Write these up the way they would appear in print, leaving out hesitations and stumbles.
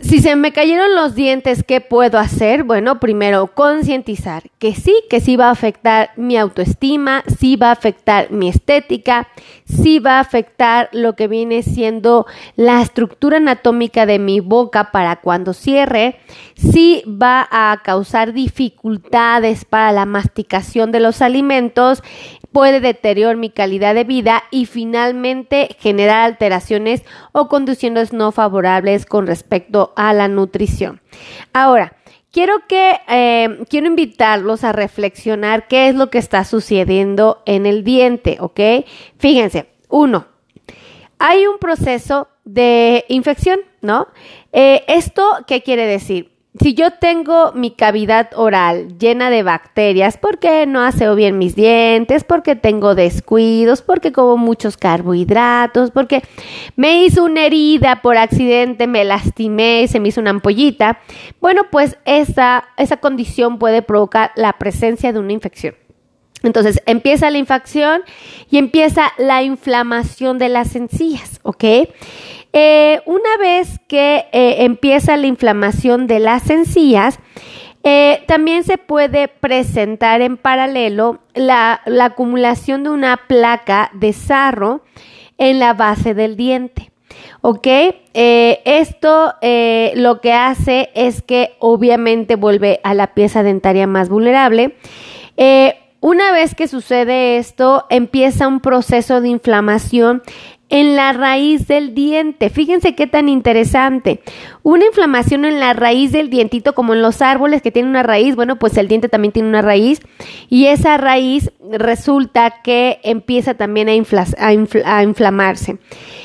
Si se me cayeron los dientes, ¿qué puedo hacer? Bueno, primero, concientizar que sí va a afectar mi autoestima, sí va a afectar mi estética, sí va a afectar lo que viene siendo la estructura anatómica de mi boca para cuando cierre, sí va a causar dificultades para la masticación de los alimentos, puede deteriorar mi calidad de vida y finalmente generar alteraciones o condiciones no favorables con respecto a la nutrición. Ahora, quiero invitarlos a reflexionar qué es lo que está sucediendo en el diente, ¿ok? Fíjense, 1, hay un proceso de infección, ¿no? ¿Esto qué quiere decir? Si yo tengo mi cavidad oral llena de bacterias, porque no aseo bien mis dientes, porque tengo descuidos, porque como muchos carbohidratos, porque me hizo una herida por accidente, me lastimé, se me hizo una ampollita, bueno, pues esa condición puede provocar la presencia de una infección. Entonces, empieza la infección y empieza la inflamación de las encías, ¿ok? Una vez que empieza la inflamación de las encías, también se puede presentar en paralelo la acumulación de una placa de sarro en la base del diente. ¿Ok? Esto lo que hace es que obviamente vuelve a la pieza dentaria más vulnerable. Una vez que sucede esto, empieza un proceso de inflamación en la raíz del diente. Fíjense qué tan interesante. Una inflamación en la raíz del dientito, como en los árboles que tienen una raíz, bueno, pues el diente también tiene una raíz y esa raíz resulta que empieza también a inflamarse.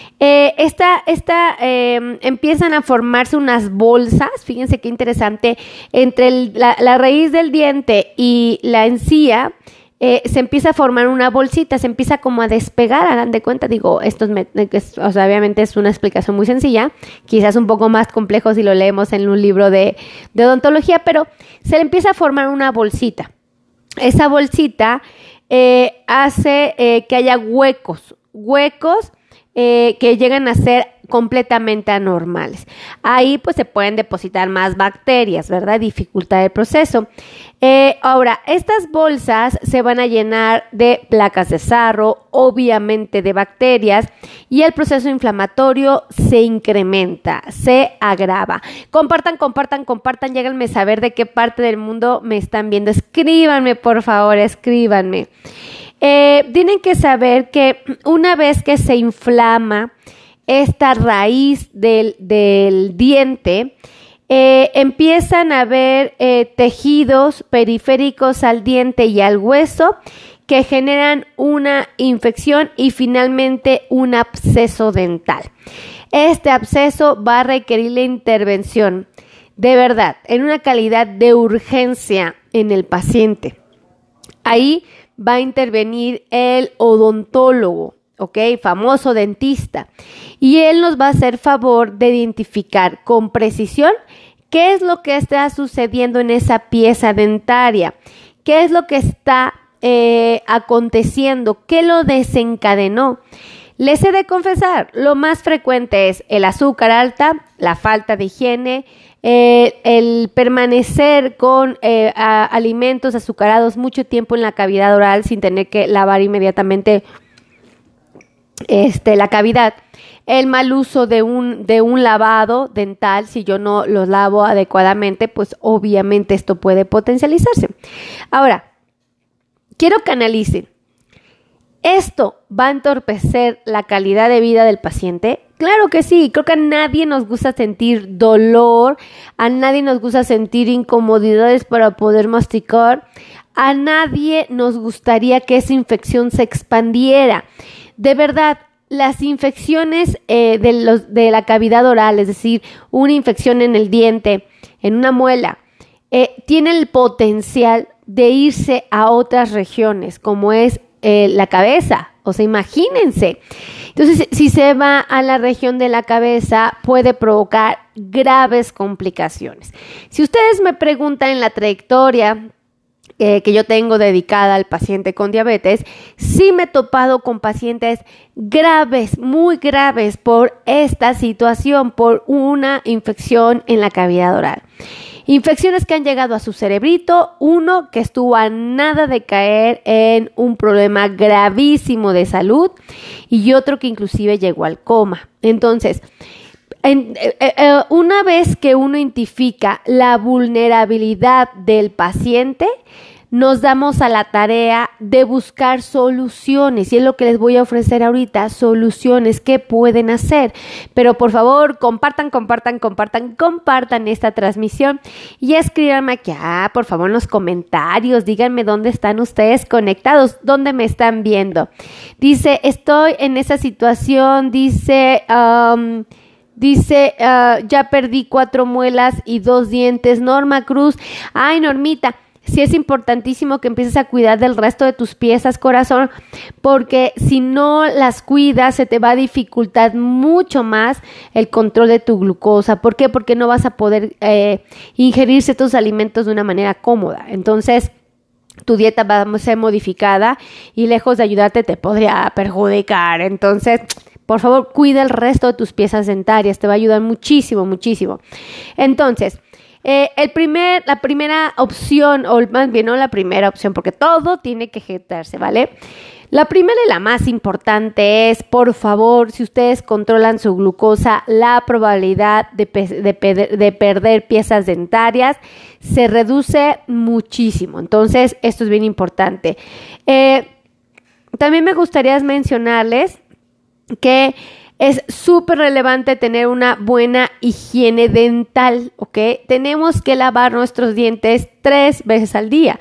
Empiezan a formarse unas bolsas, fíjense qué interesante, entre la raíz del diente y la encía. Se empieza a formar una bolsita, se empieza como a despegar, hagan de cuenta, digo, obviamente es una explicación muy sencilla, quizás un poco más complejo si lo leemos en un libro de odontología, pero se le empieza a formar una bolsita. Esa bolsita hace que haya huecos que llegan a ser completamente anormales. Ahí pues se pueden depositar más bacterias, ¿verdad? Dificultar el proceso. Ahora, estas bolsas se van a llenar de placas de sarro, obviamente de bacterias, y el proceso inflamatorio se incrementa, se agrava. Compartan, lléganme a saber de qué parte del mundo me están viendo. Escríbanme, por favor, escríbanme. Tienen que saber que una vez que se inflama esta raíz del diente, empiezan a haber tejidos periféricos al diente y al hueso que generan una infección y finalmente un absceso dental. Este absceso va a requerir la intervención de verdad en una calidad de urgencia en el paciente. Ahí va a intervenir el odontólogo, ¿ok? Famoso dentista. Y él nos va a hacer favor de identificar con precisión qué es lo que está sucediendo en esa pieza dentaria, qué es lo que está aconteciendo, qué lo desencadenó. Les he de confesar, lo más frecuente es el azúcar alta, la falta de higiene, el permanecer con alimentos azucarados mucho tiempo en la cavidad oral sin tener que lavar inmediatamente la cavidad, el mal uso de un lavado dental. Si yo no los lavo adecuadamente, pues obviamente esto puede potencializarse. Ahora, quiero que analicen. ¿Esto va a entorpecer la calidad de vida del paciente? Claro que sí. Creo que a nadie nos gusta sentir dolor, a nadie nos gusta sentir incomodidades para poder masticar, a nadie nos gustaría que esa infección se expandiera. De verdad, las infecciones de la cavidad oral, es decir, una infección en el diente, en una muela, tiene el potencial de irse a otras regiones, como es la cabeza. O sea, imagínense. Entonces, si se va a la región de la cabeza, puede provocar graves complicaciones. Si ustedes me preguntan en la trayectoria que yo tengo dedicada al paciente con diabetes, sí me he topado con pacientes graves, muy graves por esta situación, por una infección en la cavidad oral. Infecciones que han llegado a su cerebrito, uno que estuvo a nada de caer en un problema gravísimo de salud y otro que inclusive llegó al coma. Entonces, una vez que uno identifica la vulnerabilidad del paciente, nos damos a la tarea de buscar soluciones y es lo que les voy a ofrecer ahorita, soluciones que pueden hacer. Pero por favor, compartan esta transmisión y escríbanme aquí, por favor, en los comentarios, díganme dónde están ustedes conectados, dónde me están viendo. Dice, estoy en esa situación, dice, ya perdí 4 muelas y 2 dientes. Norma Cruz, ay Normita, sí es importantísimo que empieces a cuidar del resto de tus piezas, corazón, porque si no las cuidas se te va a dificultar mucho más el control de tu glucosa. ¿Por qué? Porque no vas a poder ingerir ciertos alimentos de una manera cómoda. Entonces, tu dieta va a ser modificada y lejos de ayudarte te podría perjudicar. Entonces, por favor, cuida el resto de tus piezas dentarias, te va a ayudar muchísimo. Entonces, la primera opción, o más bien no la primera opción, porque todo tiene que ejecutarse, ¿vale? La primera y la más importante es, por favor, si ustedes controlan su glucosa, la probabilidad de perder piezas dentarias se reduce muchísimo. Entonces, esto es bien importante. También me gustaría mencionarles que es súper relevante tener una buena higiene dental, ¿ok? Tenemos que lavar nuestros dientes 3 veces al día,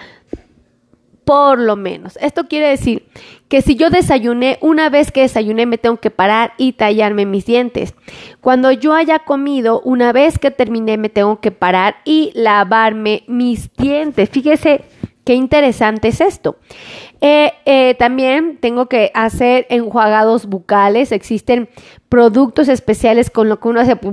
por lo menos. Esto quiere decir que si yo desayuné, una vez que desayuné me tengo que parar y tallarme mis dientes. Cuando yo haya comido, una vez que terminé me tengo que parar y lavarme mis dientes. Fíjese qué interesante es esto. También tengo que hacer enjuagados bucales. Existen productos especiales con lo que uno hace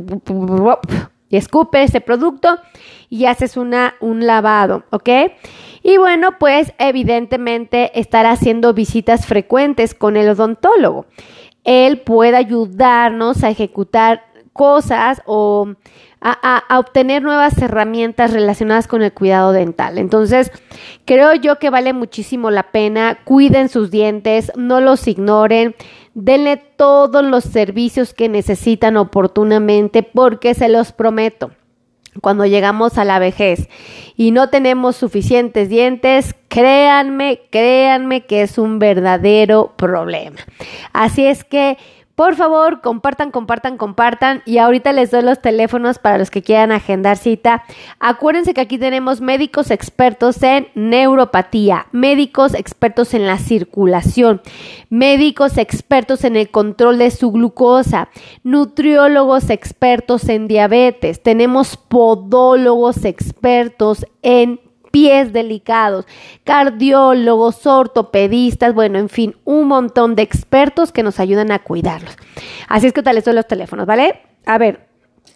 y escupe ese producto y haces un lavado, ¿ok? Y bueno, pues evidentemente estar haciendo visitas frecuentes con el odontólogo. Él puede ayudarnos a ejecutar cosas o a obtener nuevas herramientas relacionadas con el cuidado dental. Entonces, creo yo que vale muchísimo la pena. Cuiden sus dientes, no los ignoren, denle todos los servicios que necesitan oportunamente, porque se los prometo, cuando llegamos a la vejez y no tenemos suficientes dientes, créanme que es un verdadero problema. Así es que, por favor, compartan y ahorita les doy los teléfonos para los que quieran agendar cita. Acuérdense que aquí tenemos médicos expertos en neuropatía, médicos expertos en la circulación, médicos expertos en el control de su glucosa, nutriólogos expertos en diabetes, tenemos podólogos expertos en pies delicados, cardiólogos, ortopedistas, bueno, en fin, un montón de expertos que nos ayudan a cuidarlos. Así es que te les doy los teléfonos, ¿vale? A ver,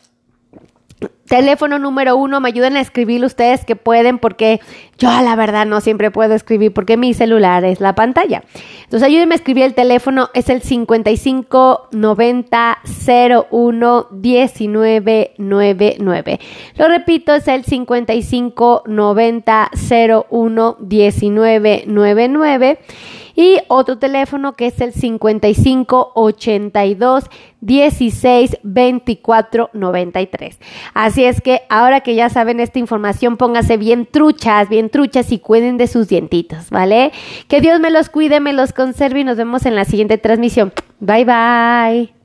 teléfono número 1, me ayudan a escribir ustedes que pueden, porque yo la verdad no siempre puedo escribir porque mi celular es la pantalla. Entonces ayúdenme a escribir el teléfono, es el 55 90 01 19 99. Lo repito, es el 55 90 01 19 99. Y otro teléfono que es el 55 82 16 24 93. Así es que ahora que ya saben esta información, pónganse bien truchas y cuiden de sus dientitos, ¿vale? Que Dios me los cuide, me los conserve y nos vemos en la siguiente transmisión. Bye, bye.